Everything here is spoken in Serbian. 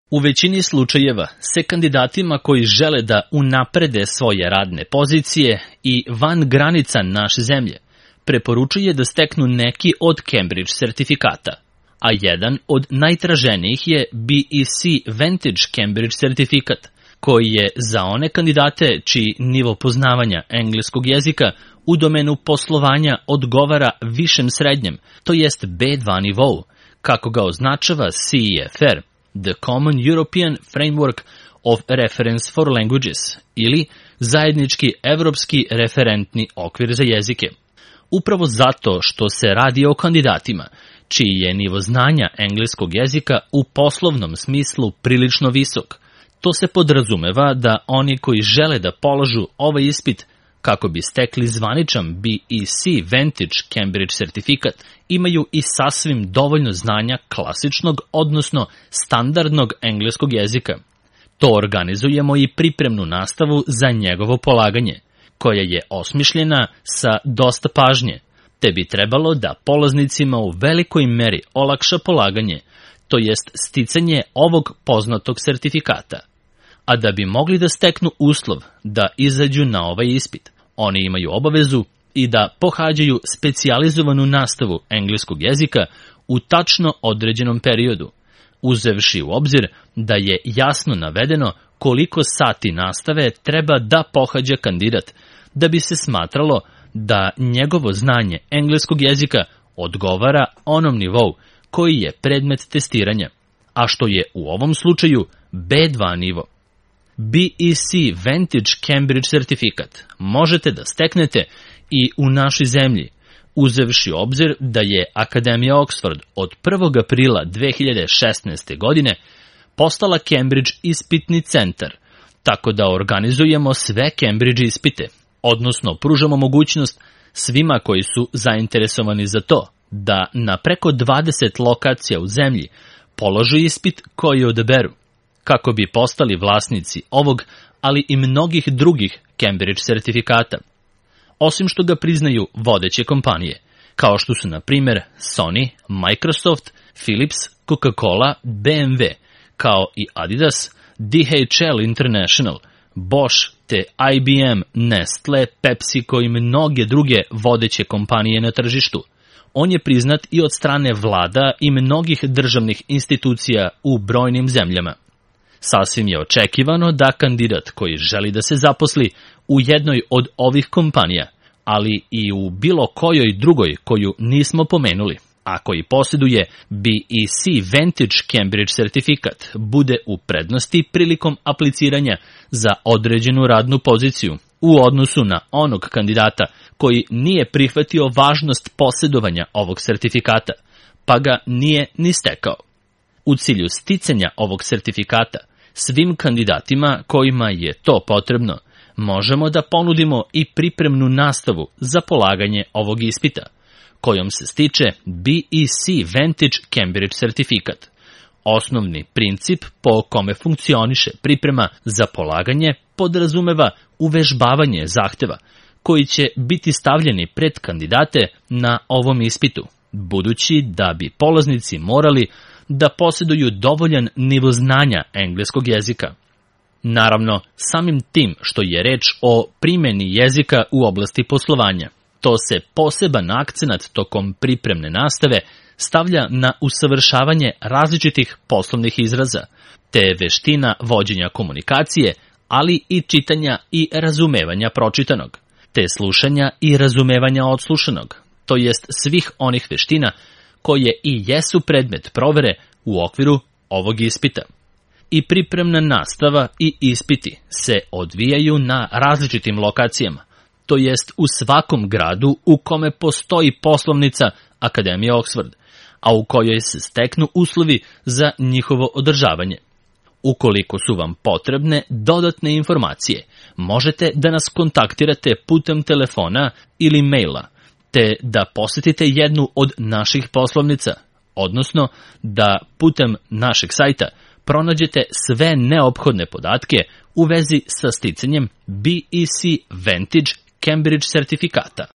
U većini slučajeva se kandidatima koji žele da unaprede svoje radne pozicije i van granica naše zemlje preporučuje da steknu neki od Cambridge sertifikata, a jedan od najtraženijih je BEC Vantage Cambridge sertifikat, koji je za one kandidate čiji nivo poznavanja engleskog jezika u domenu poslovanja odgovara višem srednjem, to jest B2 nivou, kako ga označava CEFR, The Common European Framework of Reference for Languages, ili zajednički evropski referentni okvir za jezike. Upravo zato što se radi o kandidatima čiji je nivo znanja engleskog jezika u poslovnom smislu prilično visok, to se podrazumeva da oni koji žele da polažu ovaj ispit kako bi stekli zvaničan BEC Vantage Cambridge sertifikat, imaju i sasvim dovoljno znanja klasičnog, odnosno standardnog engleskog jezika. To organizujemo i pripremnu nastavu za njegovo polaganje, koja je osmišljena sa dosta pažnje, te bi trebalo da polaznicima u velikoj meri olakša polaganje, to jest sticanje ovog poznatog sertifikata. A da bi mogli da steknu uslov da izađu na ovaj ispit, oni imaju obavezu i da pohađaju specijalizovanu nastavu engleskog jezika u tačno određenom periodu, uzevši u obzir da je jasno navedeno koliko sati nastave treba da pohađa kandidat, da bi se smatralo da njegovo znanje engleskog jezika odgovara onom nivou koji je predmet testiranja, a što je u ovom slučaju B2 nivo. BEC Vantage Cambridge sertifikat možete da steknete i u našoj zemlji, uzevši u obzir da je Akademija Oxford od 1. aprila 2016. godine postala Cambridge ispitni centar, tako da organizujemo sve Cambridge ispite, odnosno pružamo mogućnost svima koji su zainteresovani za to da na preko 20 lokacija u zemlji položu ispit koji odaberu, kako bi postali vlasnici ovog, ali i mnogih drugih Cambridge sertifikata. Osim što ga priznaju vodeće kompanije, kao što su na primjer Sony, Microsoft, Philips, Coca-Cola, BMW, kao i Adidas, DHL International, Bosch te IBM, Nestle, PepsiCo i mnoge druge vodeće kompanije na tržištu. On je priznat i od strane vlada i mnogih državnih institucija u brojnim zemljama. Sasvim je očekivano da kandidat koji želi da se zaposli u jednoj od ovih kompanija, ali i u bilo kojoj drugoj koju nismo pomenuli, a koji posjeduje BEC Vantage Cambridge sertifikat, bude u prednosti prilikom apliciranja za određenu radnu poziciju u odnosu na onog kandidata koji nije prihvatio važnost posjedovanja ovog sertifikata, pa ga nije ni stekao. U cilju sticanja ovog sertifikata, svim kandidatima kojima je to potrebno, možemo da ponudimo i pripremnu nastavu za polaganje ovog ispita, kojom se stiče BEC Vantage Cambridge sertifikat. Osnovni princip po kome funkcioniše priprema za polaganje podrazumeva uvežbavanje zahteva, koji će biti stavljeni pred kandidate na ovom ispitu, budući da bi polaznici morali da posjeduju dovoljan nivo znanja engleskog jezika. Naravno, samim tim što je reč o primjeni jezika u oblasti poslovanja, to se poseban akcenat tokom pripremne nastave stavlja na usavršavanje različitih poslovnih izraza, te veština vođenja komunikacije, ali i čitanja i razumevanja pročitanog, te slušanja i razumevanja odslušanog, to jest svih onih veština koje i jesu predmet provere u okviru ovog ispita. I pripremna nastava i ispiti se odvijaju na različitim lokacijama, to jest u svakom gradu u kome postoji poslovnica Akademije Oxford, a u kojoj se steknu uslovi za njihovo održavanje. Ukoliko su vam potrebne dodatne informacije, možete da nas kontaktirate putem telefona ili maila, te da posjetite jednu od naših poslovnica, odnosno da putem našeg sajta pronađete sve neophodne podatke u vezi sa sticanjem BEC Vantage Cambridge sertifikata.